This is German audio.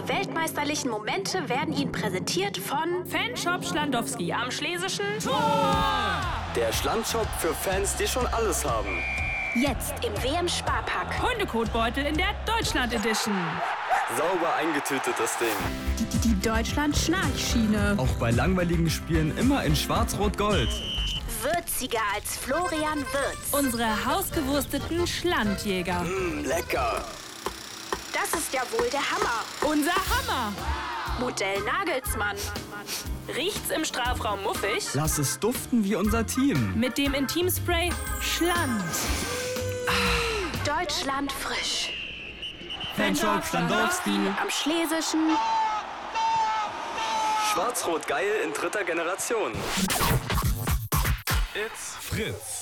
Die weltmeisterlichen Momente werden Ihnen präsentiert von Fanshop Schlandowski am Schlesischen Tor! Der Schlandshop für Fans, die schon alles haben. Jetzt im WM-Sparpack. Hundekotbeutel in der Deutschland Edition. Sauber eingetütet das Ding. Die Deutschland-Schnarchschiene. Auch bei langweiligen Spielen immer in Schwarz-Rot-Gold. Würziger als Florian Wirtz. Unsere hausgewursteten Schlandjäger. Lecker. Das ist ja wohl der Hammer. Unser Hammer. Modell Nagelsmann. Riecht's im Strafraum muffig? Lass es duften wie unser Team. Mit dem Intimspray Schland. Deutschland frisch. Fanshop Schlandowski. Am Schlesischen. Schwarz-Rot geil in dritter Generation. It's Fritz.